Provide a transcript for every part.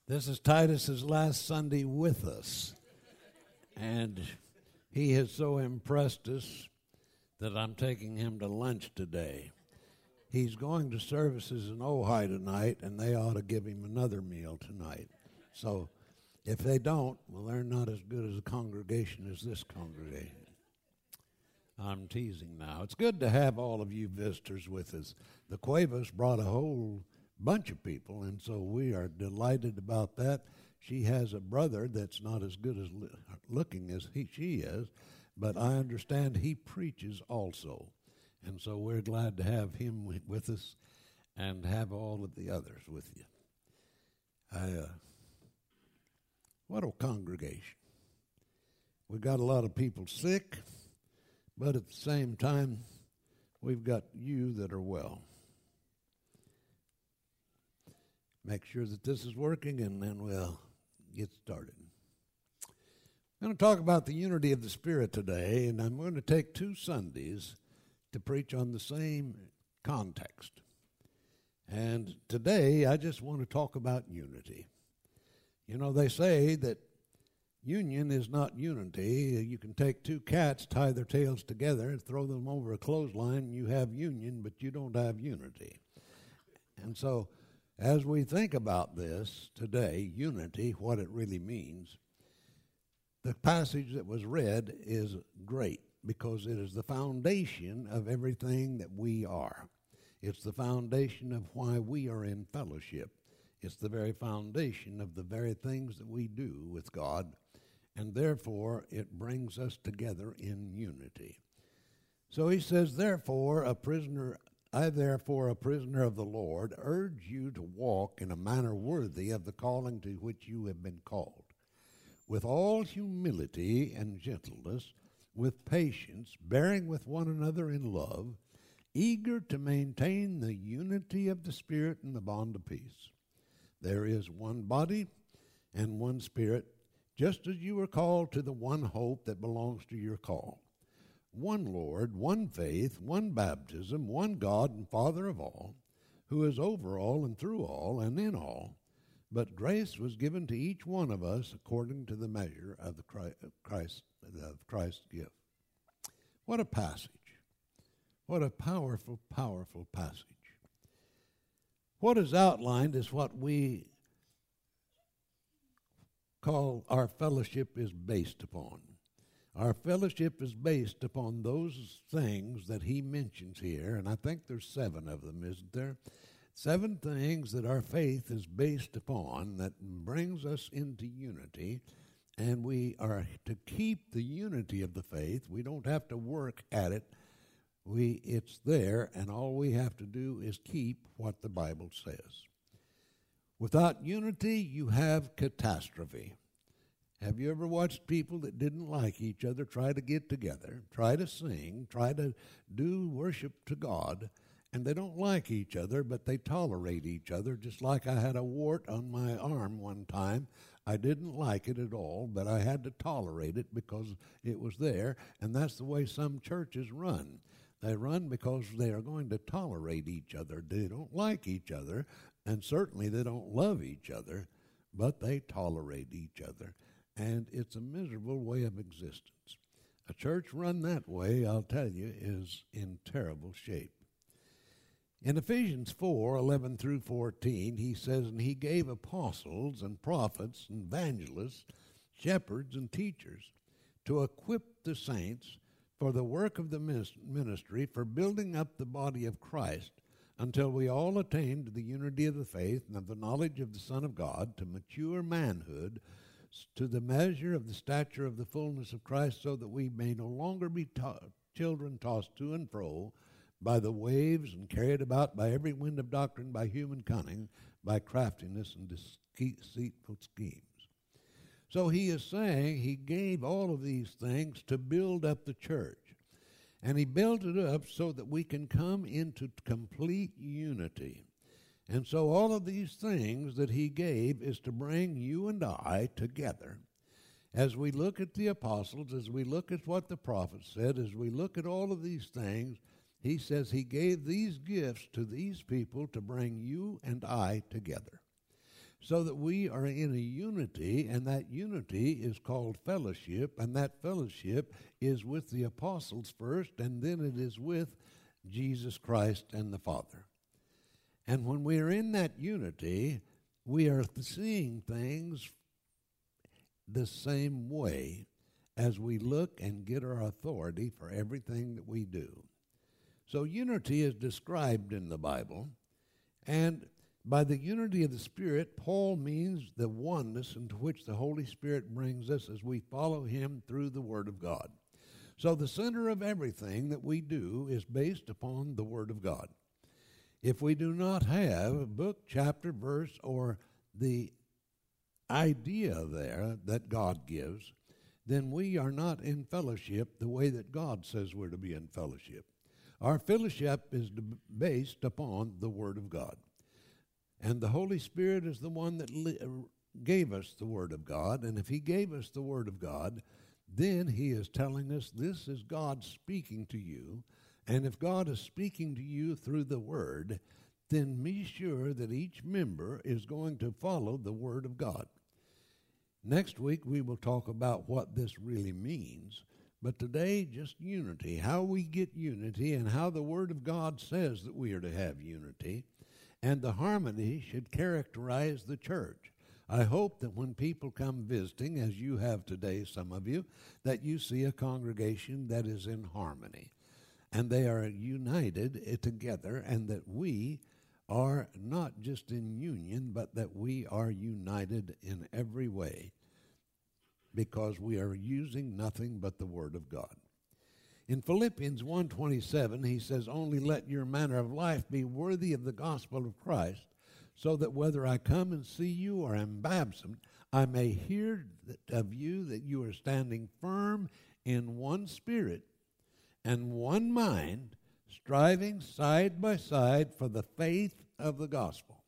This is Titus's last Sunday with us, and he has so impressed us that I'm taking him to lunch today. He's going to services in Ojai tonight, and they ought to give him another meal tonight. So if they don't, well, they're not as good as a congregation as this congregation. I'm teasing now. It's good to have all of you visitors with us. The Cuevas brought a whole bunch of people, and so we are delighted about that. She has a brother that's not as good as looking as she is, but I understand he preaches also, and so we're glad to have him with us and have all of the others with you. What a congregation. We've got a lot of people sick, but at the same time, we've got you that are well. Make sure that this is working, and then we'll get started. I'm going to talk about the unity of the Spirit today, and I'm going to take 2 Sundays to preach on the same context. And today, I just want to talk about unity. You know, they say that union is not unity. You can take 2 cats, tie their tails together, and throw them over a clothesline, and you have union, but you don't have unity. And so, as we think about this today, unity, what it really means, the passage that was read is great because it is the foundation of everything that we are. It's the foundation of why we are in fellowship. It's the very foundation of the very things that we do with God, and therefore it brings us together in unity. So he says, I therefore, a prisoner of the Lord, urge you to walk in a manner worthy of the calling to which you have been called, with all humility and gentleness, with patience, bearing with one another in love, eager to maintain the unity of the Spirit in the bond of peace. There is one body and one Spirit, just as you were called to the one hope that belongs to your call. One Lord, one faith, one baptism, one God and Father of all, who is over all and through all and in all. But grace was given to each one of us according to the measure of Christ's gift. What a passage. What a powerful, powerful passage. What is outlined is what we call our fellowship is based upon. Our fellowship is based upon those things that he mentions here, and I think there's 7 of them, isn't there? 7 things that our faith is based upon that brings us into unity, and we are to keep the unity of the faith. We don't have to work at it. It's there, and all we have to do is keep what the Bible says. Without unity, you have catastrophe. Have you ever watched people that didn't like each other try to get together, try to sing, try to do worship to God, and they don't like each other, but they tolerate each other, just like I had a wart on my arm one time. I didn't like it at all, but I had to tolerate it because it was there, and that's the way some churches run. They run because they are going to tolerate each other. They don't like each other, and certainly they don't love each other, but they tolerate each other. And it's a miserable way of existence. A church run that way, I'll tell you, is in terrible shape. In Ephesians 4:11 through 14, he says, and he gave apostles and prophets and evangelists, shepherds and teachers to equip the saints for the work of the ministry, for building up the body of Christ, until we all attain to the unity of the faith and of the knowledge of the Son of God, to mature manhood, to the measure of the stature of the fullness of Christ, so that we may no longer be children tossed to and fro by the waves and carried about by every wind of doctrine, by human cunning, by craftiness and deceitful schemes. So he is saying he gave all of these things to build up the church. And he built it up so that we can come into complete unity. And so all of these things that he gave is to bring you and I together. As we look at the apostles, as we look at what the prophets said, as we look at all of these things, he says he gave these gifts to these people to bring you and I together. so that we are in a unity, and that unity is called fellowship, and that fellowship is with the apostles first, and then it is with Jesus Christ and the Father. And when we are in that unity, we are seeing things the same way as we look and get our authority for everything that we do. So unity is described in the Bible, and by the unity of the Spirit, Paul means the oneness into which the Holy Spirit brings us as we follow him through the Word of God. So the center of everything that we do is based upon the Word of God. If we do not have a book, chapter, verse, or the idea there that God gives, then we are not in fellowship the way that God says we're to be in fellowship. Our fellowship is based upon the Word of God. And the Holy Spirit is the one that gave us the Word of God. And if he gave us the Word of God, then he is telling us this is God speaking to you. And if God is speaking to you through the Word, then be sure that each member is going to follow the Word of God. Next week we will talk about what this really means. But today, just unity, how we get unity and how the Word of God says that we are to have unity. And the harmony should characterize the church. I hope that when people come visiting, as you have today, some of you, that you see a congregation that is in harmony. And they are united together, and that we are not just in union, but that we are united in every way, because we are using nothing but the Word of God. In Philippians 1:27, he says, only let your manner of life be worthy of the gospel of Christ, so that whether I come and see you or am absent, I may hear of you that you are standing firm in one spirit and one mind, striving side by side for the faith of the gospel.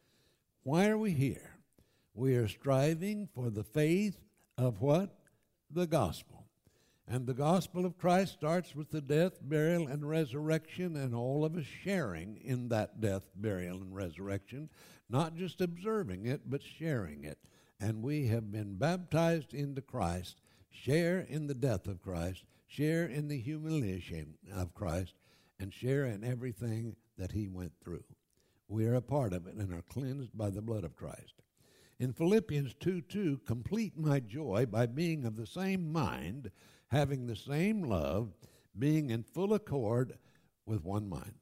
Why are we here? We are striving for the faith of what? The gospel. And the gospel of Christ starts with the death, burial, and resurrection, and all of us sharing in that death, burial, and resurrection, not just observing it, but sharing it. And we have been baptized into Christ, share in the death of Christ, share in the humiliation of Christ, and share in everything that he went through. We are a part of it and are cleansed by the blood of Christ. In Philippians 2:2, complete my joy by being of the same mind, having the same love, being in full accord with one mind.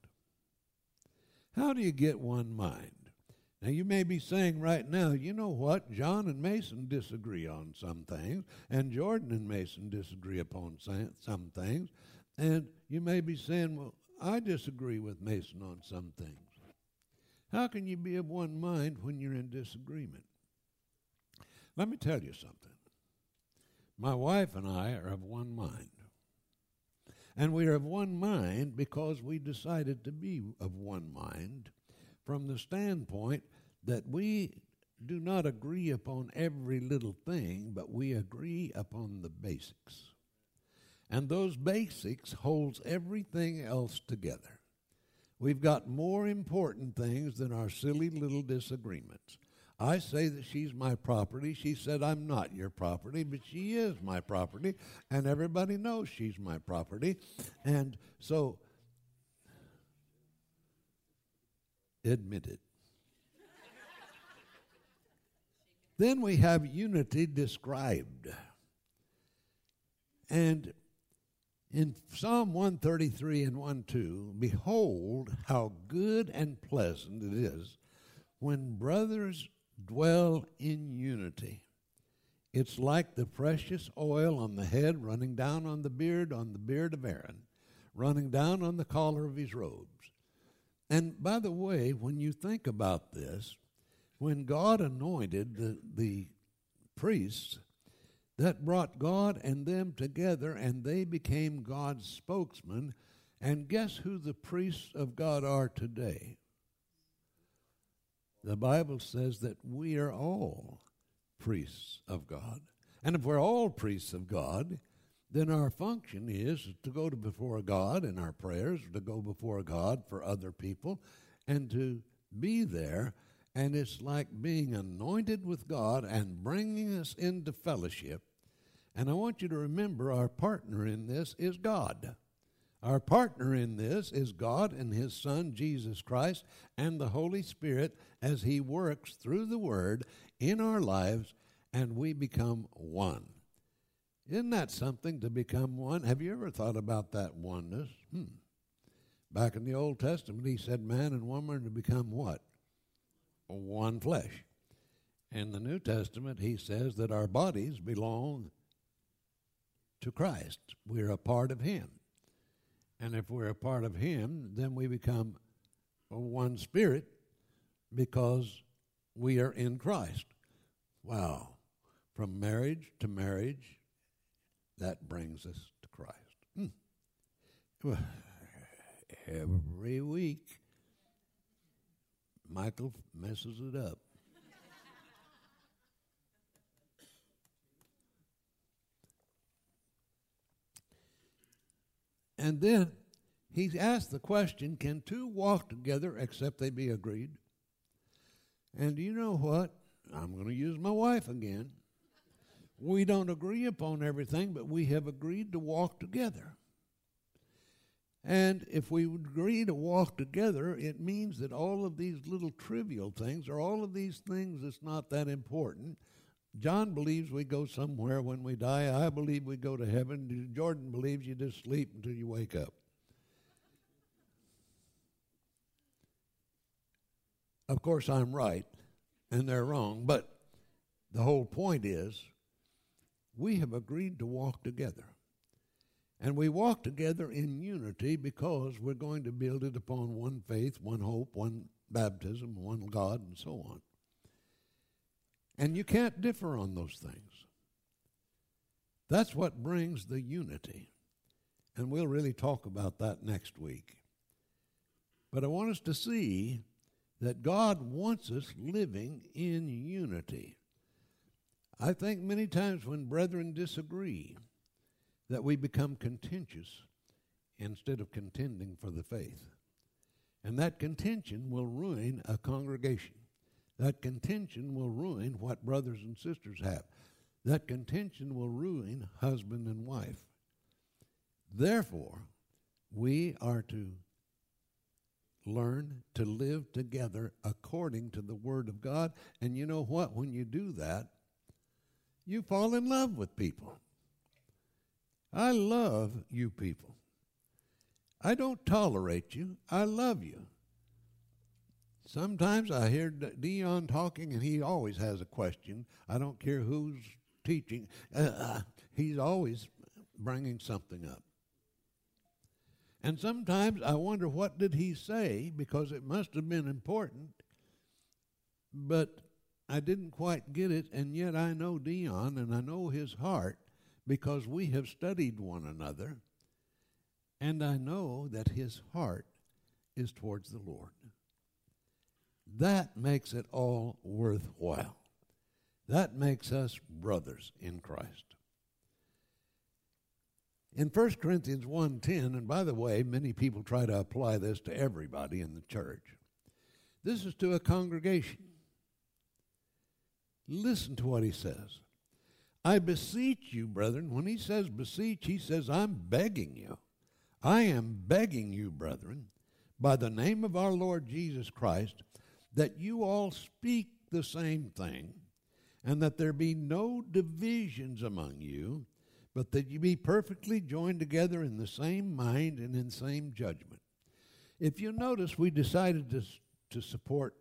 How do you get one mind? Now, you may be saying right now, you know what? John and Mason disagree on some things, and Jordan and Mason disagree upon some things. And you may be saying, well, I disagree with Mason on some things. How can you be of one mind when you're in disagreement? Let me tell you something. My wife and I are of one mind. And we are of one mind because we decided to be of one mind from the standpoint that we do not agree upon every little thing, but we agree upon the basics. And those basics holds everything else together. We've got more important things than our silly little disagreements. I say that she's my property. She said, I'm not your property, but she is my property, and everybody knows she's my property. And so, admit it. Then we have unity described. And in Psalm 133 and 1:2, behold how good and pleasant it is when brothers dwell in unity. It's like the precious oil on the head running down on the beard of Aaron, running down on the collar of his robes. And by the way, when you think about this, when God anointed the priests, that brought God and them together, and they became God's spokesman. And guess who the priests of God are today? The Bible says that we are all priests of God. And if we're all priests of God, then our function is to go before God in our prayers, to go before God for other people, and to be there And it's like being anointed with God and bringing us into fellowship. And I want you to remember our partner in this is God. Our partner in this is God and His Son, Jesus Christ, and the Holy Spirit as He works through the Word in our lives, and we become one. Isn't that something to become one? Have you ever thought about that oneness? Back in the Old Testament, He said man and woman are to become what? One flesh. In the New Testament, He says that our bodies belong to Christ. We're a part of Him. And if we're a part of Him, then we become one spirit because we are in Christ. Wow. From marriage to marriage, that brings us to Christ. Well, every week, Michael messes it up. And then he's asked the question, can two walk together except they be agreed? And do you know what? I'm going to use my wife again. We don't agree upon everything, but we have agreed to walk together. And if we agree to walk together, it means that all of these little trivial things, or all of these things that's not that important. John believes we go somewhere when we die. I believe we go to heaven. Jordan believes you just sleep until you wake up. Of course, I'm right, and they're wrong, but the whole point is we have agreed to walk together. And we walk together in unity because we're going to build it upon one faith, one hope, one baptism, one God, and so on. And you can't differ on those things. That's what brings the unity. And we'll really talk about that next week. But I want us to see that God wants us living in unity. I think many times when brethren disagree, that we become contentious instead of contending for the faith. And that contention will ruin a congregation. That contention will ruin what brothers and sisters have. That contention will ruin husband and wife. Therefore, we are to learn to live together according to the Word of God. And you know what? When you do that, you fall in love with people. I love you people. I don't tolerate you. I love you. Sometimes I hear Dion talking, and he always has a question. I don't care who's teaching. He's always bringing something up. And sometimes I wonder, what did he say? Because it must have been important. But I didn't quite get it, and yet I know Dion, and I know his heart, because we have studied one another, and I know that his heart is towards the Lord. That makes it all worthwhile. That makes us brothers in Christ. In 1 Corinthians 1:10, and by the way, many people try to apply this to everybody in the church. This is to a congregation. Listen to what he says. I beseech you, brethren. When he says beseech, he says, I'm begging you. I am begging you, brethren, by the name of our Lord Jesus Christ, that you all speak the same thing, and that there be no divisions among you, but that you be perfectly joined together in the same mind and in the same judgment. If you notice, we decided to support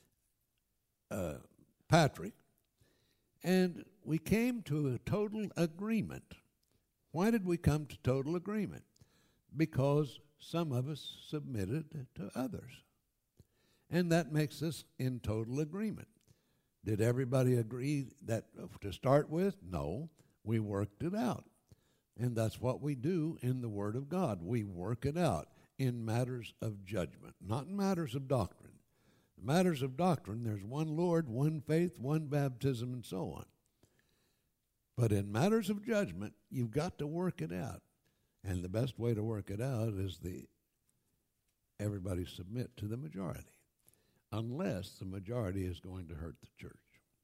Patrick, and we came to a total agreement. Why did we come to total agreement? Because some of us submitted to others. And that makes us in total agreement. Did everybody agree that to start with? No, we worked it out. And that's what we do in the Word of God. We work it out in matters of judgment, not in matters of doctrine. In matters of doctrine, there's one Lord, one faith, one baptism, and so on. But in matters of judgment, you've got to work it out. And the best way to work it out is everybody submit to the majority. unless the majority is going to hurt the church.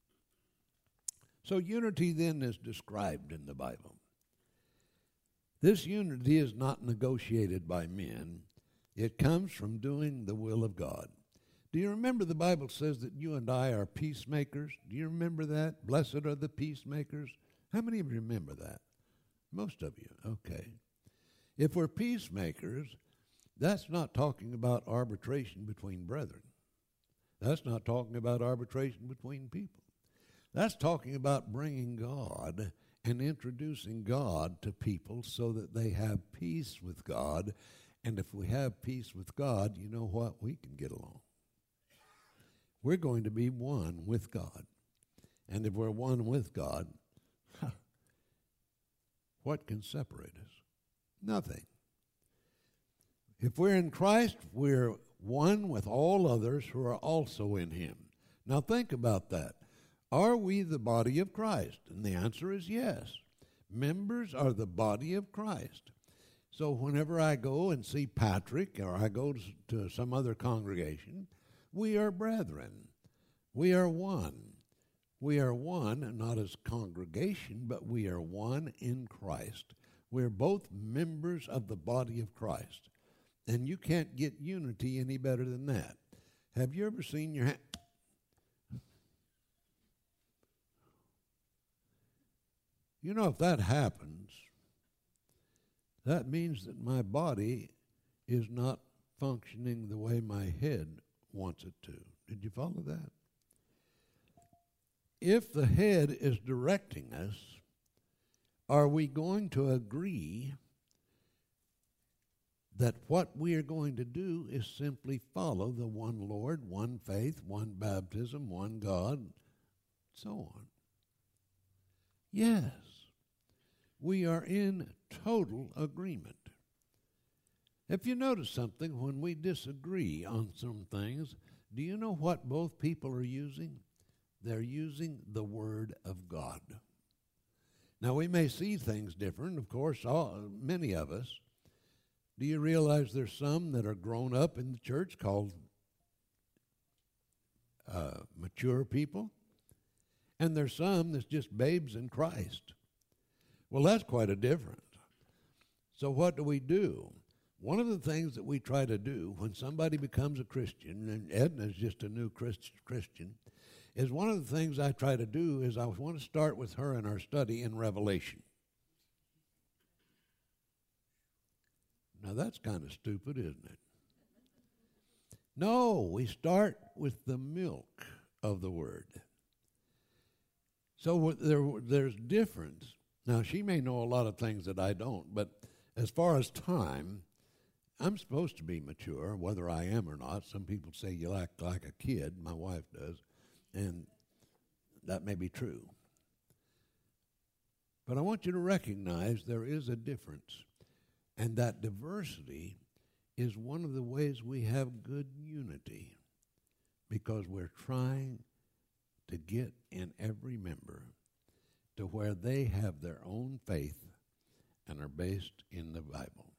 So unity then is described in the Bible. This unity is not negotiated by men. It comes from doing the will of God. Do you remember the Bible says that you and I are peacemakers? Do you remember that? Blessed are the peacemakers. How many of you remember that? Most of you. Okay. If we're peacemakers, that's not talking about arbitration between brethren. That's not talking about arbitration between people. That's talking about bringing God and introducing God to people so that they have peace with God. And if we have peace with God, you know what? We can get along. We're going to be one with God. And if we're one with God, what can separate us? Nothing. If we're in Christ, we're one with all others who are also in him. Now think about that. Are we the body of Christ? And the answer is yes. Members are the body of Christ. So whenever I go and see Patrick or I go to some other congregation, we are brethren. We are one. We are one, not as congregation, but we are one in Christ. We're both members of the body of Christ. And you can't get unity any better than that. Have you ever seen your hand? You know, if that happens, that means that my body is not functioning the way my head wants it to. Did you follow that? If the head is directing us, are we going to agree that what we are going to do is simply follow the one Lord, one faith, one baptism, one God, so on? Yes. We are in total agreement. If you notice something, when we disagree on some things, do you know what both people are using? They're using the Word of God. Now, we may see things different, of course, many of us. Do you realize there's some that are grown up in the church called mature people? And there's some that's just babes in Christ. Well, that's quite a difference. So what do? One of the things that we try to do when somebody becomes a Christian, and Edna's just a new Christian, is one of the things I try to do is I want to start with her in our study in Revelation. Now that's kind of stupid, isn't it? No, we start with the milk of the Word. So there's difference. Now, she may know a lot of things that I don't, but as far as time, I'm supposed to be mature, whether I am or not. Some people say you act like a kid. My wife does, and that may be true. But I want you to recognize there is a difference, and that diversity is one of the ways we have good unity, because we're trying to get in every member to where they have their own faith and are based in the Bible.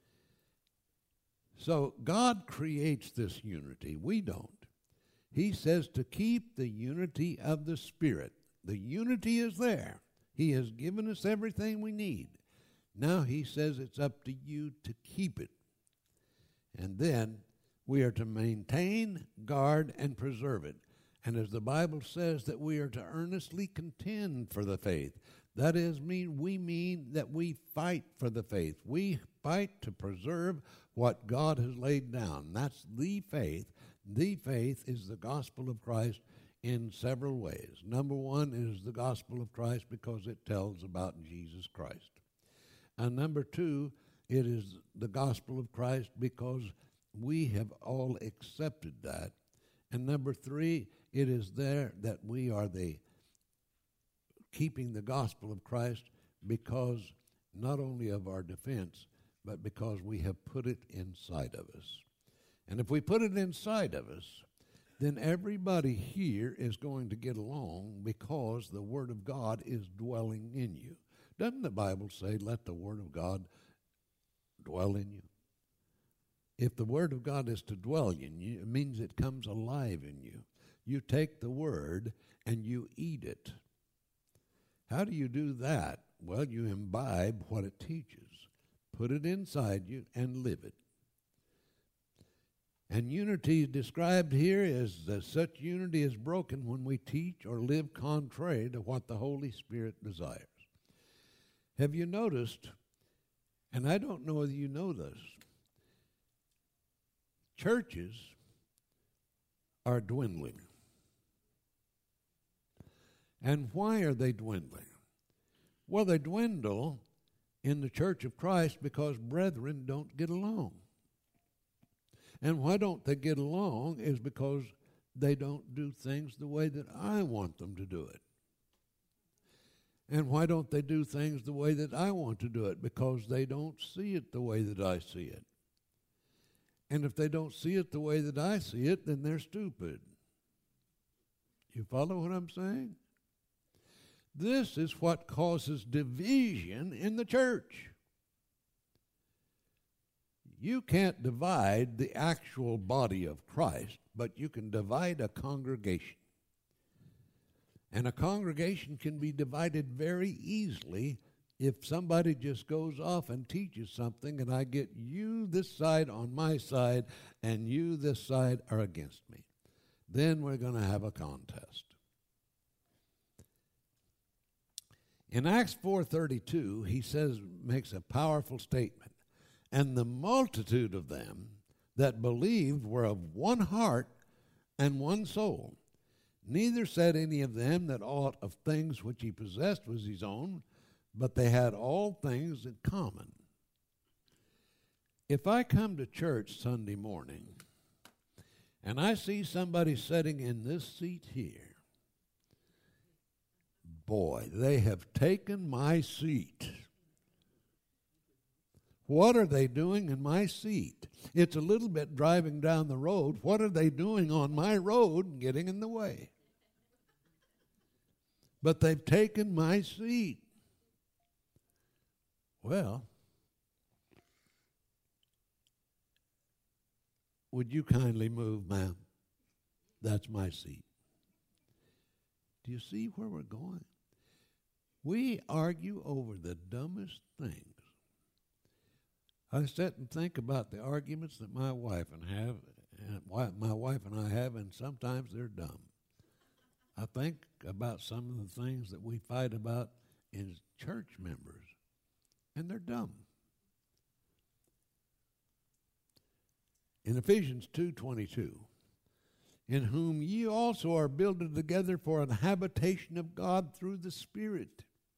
So God creates this unity. We don't. He says to keep the unity of the Spirit. The unity is there. He has given us everything we need. Now he says it's up to you to keep it. And then we are to maintain, guard, and preserve it. And as the Bible says that we are to earnestly contend for the faith. That is, we mean that we fight for the faith. We fight to preserve what God has laid down. That's the faith. The faith is the gospel of Christ in several ways. Number one is the gospel of Christ because it tells about Jesus Christ. And number two, it is the gospel of Christ because we have all accepted that. And number three, it is there that we are keeping the gospel of Christ because not only of our defense, but because we have put it inside of us. And if we put it inside of us, then everybody here is going to get along because the Word of God is dwelling in you. Doesn't the Bible say, let the Word of God dwell in you? if the Word of God is to dwell in you, it means it comes alive in you. You take the Word and you eat it. How do you do that? Well, you imbibe what it teaches. Put it inside you and live it. And unity described here is that such unity is broken when we teach or live contrary to what the Holy Spirit desires. Have you noticed, and I don't know whether you know this, churches are dwindling. And why are they dwindling? Well, they dwindle in the Church of Christ because brethren don't get along. And why don't they get along is because they don't do things the way that I want them to do it. And why don't they do things the way that I want to do it? Because they don't see it the way that I see it. And if they don't see it the way that I see it, then they're stupid. You follow what I'm saying? This is what causes division in the church. You can't divide the actual body of Christ, but you can divide a congregation. And a congregation can be divided very easily if somebody just goes off and teaches something and I get you this side on my side and you this side are against me. Then we're going to have a contest. In Acts 4:32, he makes a powerful statement. And the multitude of them that believed were of one heart and one soul. Neither said any of them that aught of things which he possessed was his own, but they had all things in common. If I come to church Sunday morning and I see somebody sitting in this seat here, boy, they have taken my seat. What are they doing in my seat? It's a little bit driving down the road. What are they doing on my road and getting in the way? But they've taken my seat. Well, would you kindly move, ma'am? That's my seat. Do you see where we're going? We argue over the dumbest things. I sit and think about the arguments that my wife and I have, and sometimes they're dumb. I think about some of the things that we fight about as church members, and they're dumb. In Ephesians 2:22, in whom ye also are builded together for an habitation of God through the Spirit.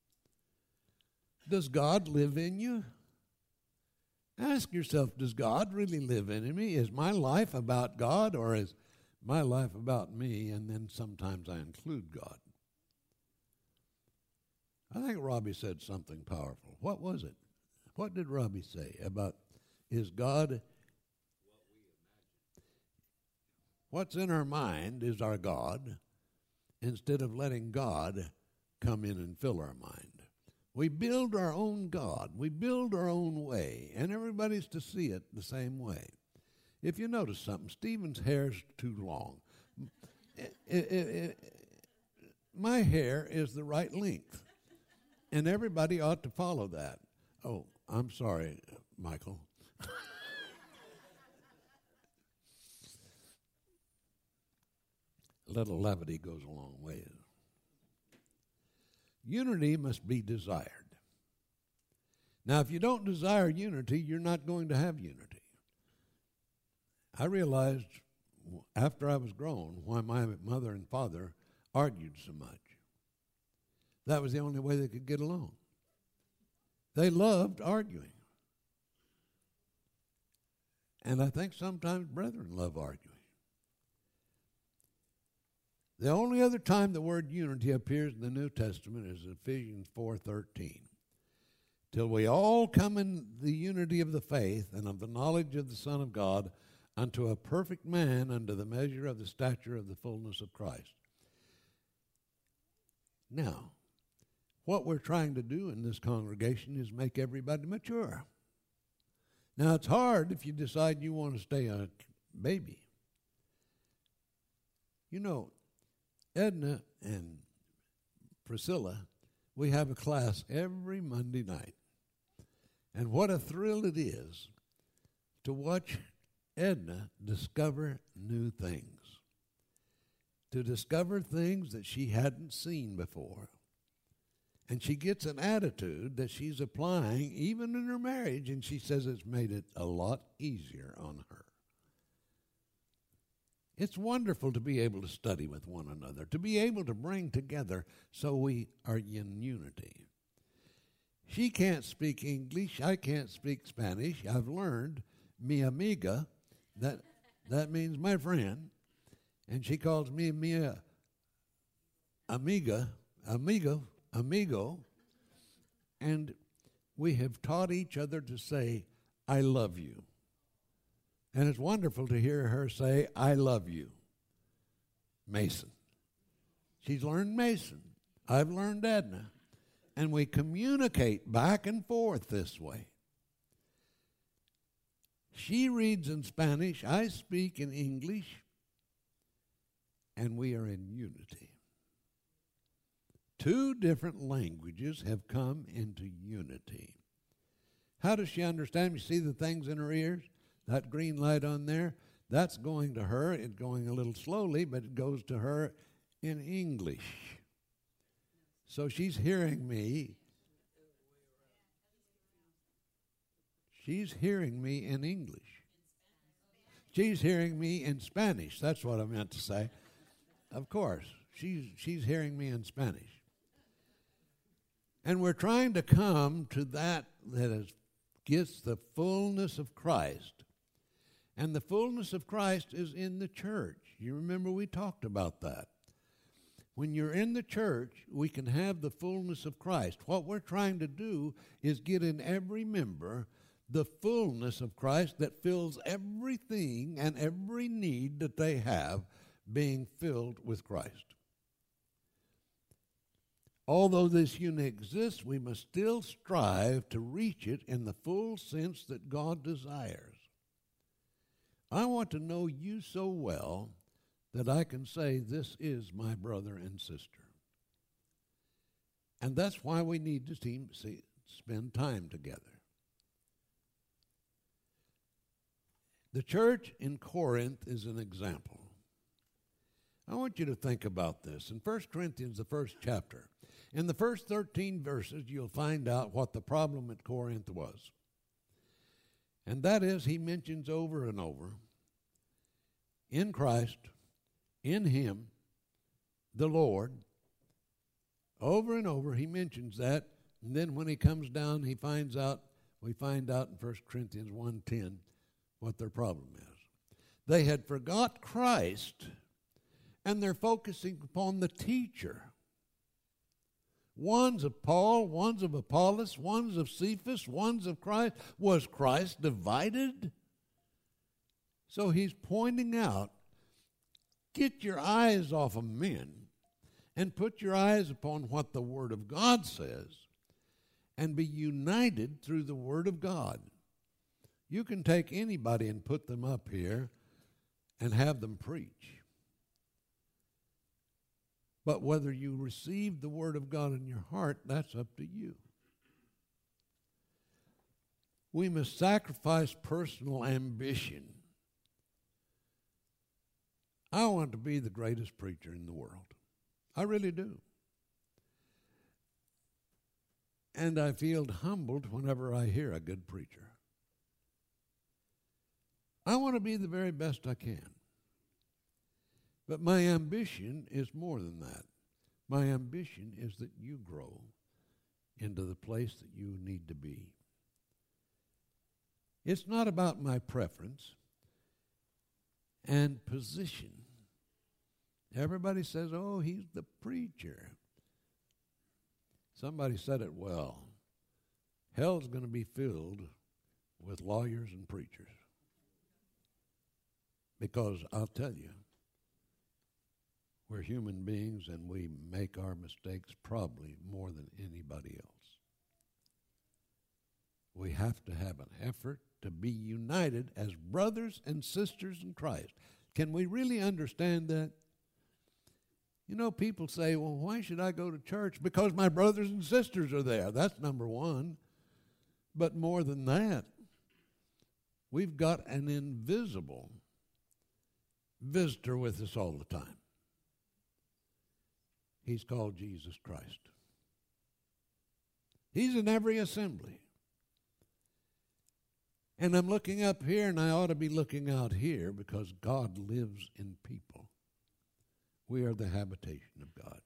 Does God live in you? Ask yourself, does God really live in me? Is my life about God, or is my life about me, and then sometimes I include God? I think Robbie said something powerful. What was it? What did Robbie say about, is God, what's in our mind is our God, instead of letting God come in and fill our mind. We build our own God. We build our own way, and everybody's to see it the same way. If you notice something, Stephen's hair's too long. My hair is the right length, and everybody ought to follow that. Oh, I'm sorry, Michael. A little levity goes a long way. Unity must be desired. Now, if you don't desire unity, you're not going to have unity. I realized after I was grown why my mother and father argued so much. That was the only way they could get along. They loved arguing. And I think sometimes brethren love arguing. The only other time the word unity appears in the New Testament is Ephesians 4:13. Till we all come in the unity of the faith and of the knowledge of the Son of God unto a perfect man unto the measure of the stature of the fullness of Christ. Now, what we're trying to do in this congregation is make everybody mature. Now, it's hard if you decide you want to stay a baby. You know, Edna and Priscilla, we have a class every Monday night. And what a thrill it is to watch Edna discover new things, to discover things that she hadn't seen before. And she gets an attitude that she's applying even in her marriage, and she says it's made it a lot easier on her. It's wonderful to be able to study with one another, to be able to bring together so we are in unity. She can't speak English. I can't speak Spanish. I've learned mi amiga. That means my friend. And she calls me mi amiga, amigo. And we have taught each other to say, I love you. And it's wonderful to hear her say, I love you, Mason. She's learned Mason. I've learned Edna. And we communicate back and forth this way. She reads in Spanish, I speak in English, and we are in unity. Two different languages have come into unity. How does she understand? You see the things in her ears? That green light on there, that's going to her. It's going a little slowly, but it goes to her in English. So she's hearing me. She's hearing me in English. She's hearing me in Spanish. That's what I meant to say. Of course, she's hearing me in Spanish. And we're trying to come to that gets the fullness of Christ. And the fullness of Christ is in the church. You remember we talked about that. When you're in the church, we can have the fullness of Christ. What we're trying to do is get in every member the fullness of Christ that fills everything and every need that they have being filled with Christ. Although this unity exists, we must still strive to reach it in the full sense that God desires. I want to know you so well that I can say, this is my brother and sister. And that's why we need to spend time together. The church in Corinth is an example. I want you to think about this. In 1 Corinthians, the first chapter, in the first 13 verses, you'll find out what the problem at Corinth was. And that is, he mentions over and over, in Christ, in him, the Lord. Over and over, he mentions that. And then when he comes down, we find out in 1 Corinthians 1:10 what their problem is. They had forgot Christ, and they're focusing upon the teacher. One's of Paul, one's of Apollos, one's of Cephas, one's of Christ. Was Christ divided? So he's pointing out, get your eyes off of men and put your eyes upon what the Word of God says and be united through the Word of God. You can take anybody and put them up here and have them preach. But whether you receive the Word of God in your heart, that's up to you. We must sacrifice personal ambition. I want to be the greatest preacher in the world. I really do. And I feel humbled whenever I hear a good preacher. I want to be the very best I can. But my ambition is more than that. My ambition is that you grow into the place that you need to be. It's not about my preference and position. Everybody says, oh, he's the preacher. Somebody said it well. Hell's going to be filled with lawyers and preachers. Because I'll tell you, we're human beings and we make our mistakes probably more than anybody else. We have to have an effort to be united as brothers and sisters in Christ. Can we really understand that? You know, people say, well, why should I go to church? Because my brothers and sisters are there. That's number one. But more than that, we've got an invisible visitor with us all the time. He's called Jesus Christ. He's in every assembly. And I'm looking up here, and I ought to be looking out here because God lives in people. We are the habitation of God.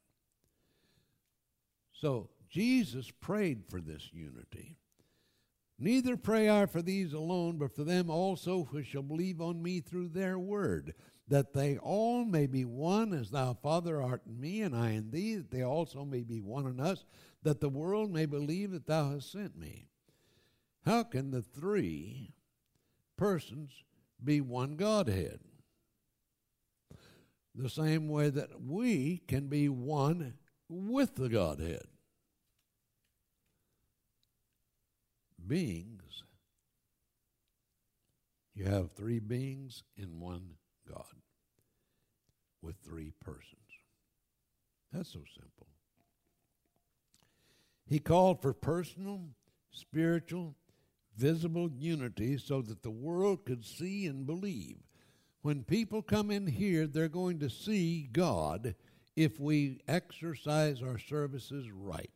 So Jesus prayed for this unity. Neither pray I for these alone, but for them also who shall believe on me through their word, that they all may be one, as thou, Father, art in me, and I in thee, that they also may be one in us, that the world may believe that thou hast sent me. How can the three persons be one Godhead? The same way that we can be one with the Godhead. Beings. You have three beings in one God with three persons. That's so simple. He called for personal, spiritual, visible unity so that the world could see and believe. When people come in here, they're going to see God if we exercise our services right.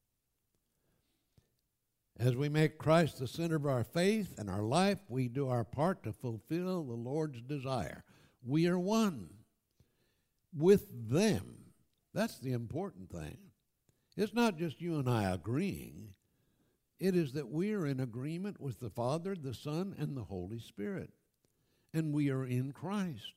As we make Christ the center of our faith and our life, we do our part to fulfill the Lord's desire. We are one with them. That's the important thing. It's not just you and I agreeing. It is that we are in agreement with the Father, the Son, and the Holy Spirit. And we are in Christ.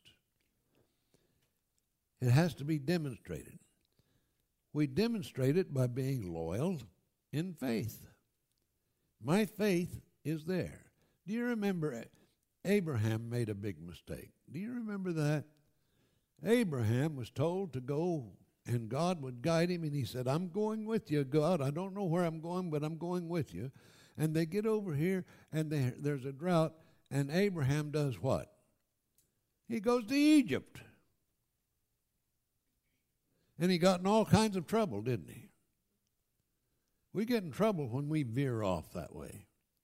It has to be demonstrated. We demonstrate it by being loyal in faith. My faith is there. Do you remember Abraham made a big mistake? Do you remember that? Abraham was told to go and God would guide him, and he said, I'm going with you, God. I don't know where I'm going, but I'm going with you. And they get over here, and there's a drought, and Abraham does what? He goes to Egypt. And he got in all kinds of trouble, didn't he? We get in trouble when we veer off that way.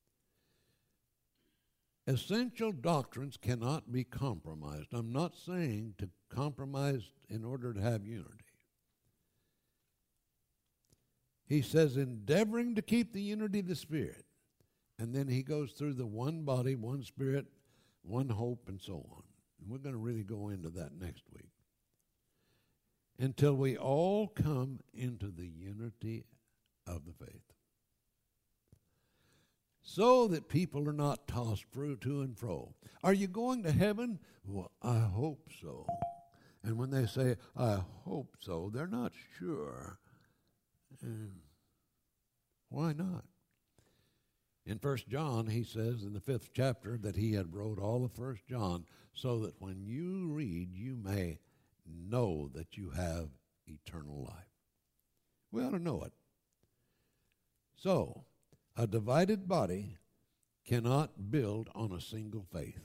Essential doctrines cannot be compromised. I'm not saying to compromise in order to have unity. He says, endeavoring to keep the unity of the Spirit. And then he goes through the one body, one Spirit, one hope, and so on. And we're going to really go into that next week. Until we all come into the unity of the faith. So that people are not tossed to and fro. Are you going to heaven? Well, I hope so. And when they say, I hope so, they're not sure. Why not? In 1 John, he says in the 5th chapter that he had wrote all of 1 John so that when you read, you may know that you have eternal life. We ought to know it. So, a divided body cannot build on a single faith.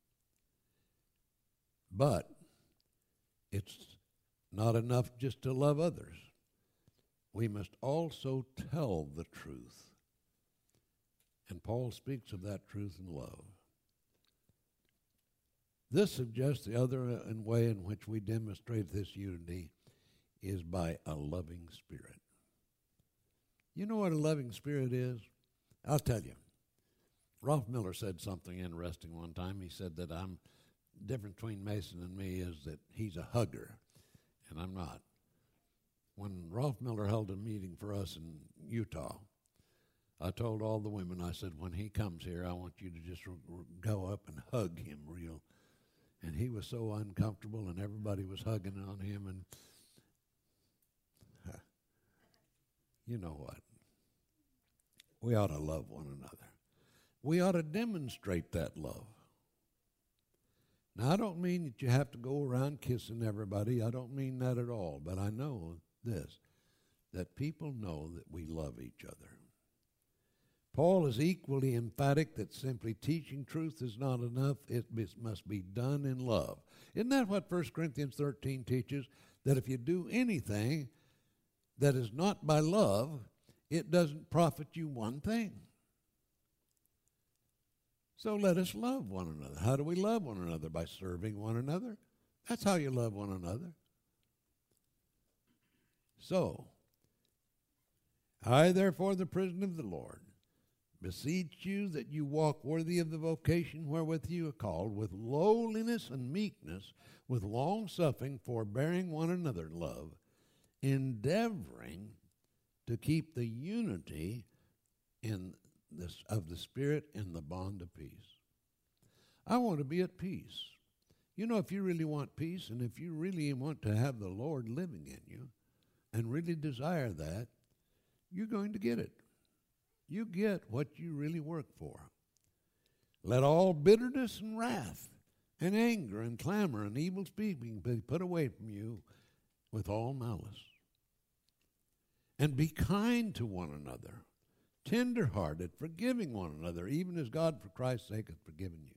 But it's not enough just to love others. We must also tell the truth. And Paul speaks of that truth in love. This suggests the other way in which we demonstrate this unity is by a loving spirit. You know what a loving spirit is? I'll tell you. Rolf Miller said something interesting one time. He said that the difference between Mason and me is that he's a hugger, and I'm not. When Rolf Miller held a meeting for us in Utah, I told all the women, I said, when he comes here, I want you to just go up and hug him real. And he was so uncomfortable, and everybody was hugging on him, and you know what? We ought to love one another. We ought to demonstrate that love. Now, I don't mean that you have to go around kissing everybody. I don't mean that at all. But I know this, that people know that we love each other. Paul is equally emphatic that simply teaching truth is not enough. It must be done in love. Isn't that what 1 Corinthians 13 teaches? That if you do anything that is not by love, it doesn't profit you one thing. So let us love one another. How do we love one another? By serving one another. That's how you love one another. So, I, therefore, the prisoner of the Lord, beseech you that you walk worthy of the vocation wherewith you are called, with lowliness and meekness, with long-suffering, forbearing one another in love, endeavoring to keep the unity of the Spirit in the bond of peace. I want to be at peace. You know, if you really want peace, and if you really want to have the Lord living in you, and really desire that, you're going to get it. You get what you really work for. Let all bitterness and wrath and anger and clamor and evil speaking be put away from you with all malice. And be kind to one another, tender-hearted, forgiving one another, even as God for Christ's sake hath forgiven you.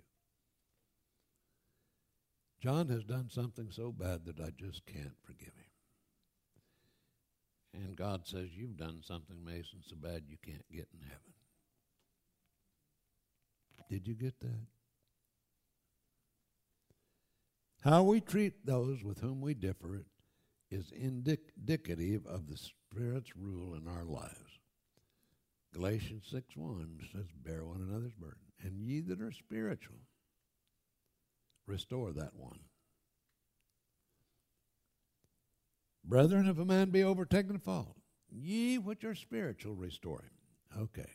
John has done something so bad that I just can't forgive him. And God says, you've done something, Mason, so bad you can't get in heaven. Did you get that? How we treat those with whom we differ is indicative of the Spirit's rule in our lives. Galatians 6:1 says, bear one another's burden. And ye that are spiritual, restore that one. Brethren, if a man be overtaken in fault, ye which are spiritual, restore him. Okay.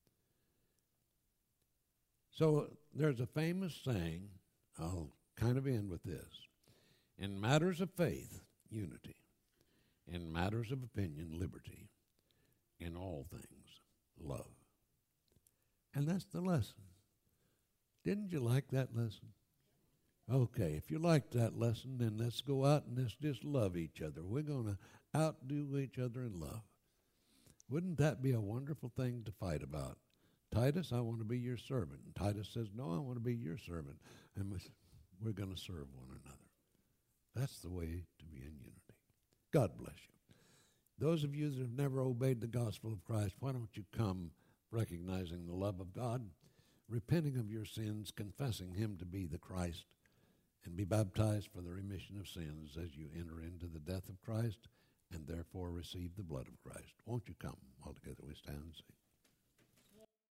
So there's a famous saying, I'll kind of end with this. In matters of faith, unity. In matters of opinion, liberty. In all things, love. And that's the lesson. Didn't you like that lesson? Okay, if you like that lesson, then let's go out and let's just love each other. We're going to outdo each other in love. Wouldn't that be a wonderful thing to fight about? Titus, I want to be your servant. And Titus says, no, I want to be your servant. And we're going to serve one another. That's the way to be in unity. God bless you. Those of you that have never obeyed the gospel of Christ, why don't you come recognizing the love of God, repenting of your sins, confessing him to be the Christ, and be baptized for the remission of sins as you enter into the death of Christ and therefore receive the blood of Christ. Won't you come? All together we stand and sing.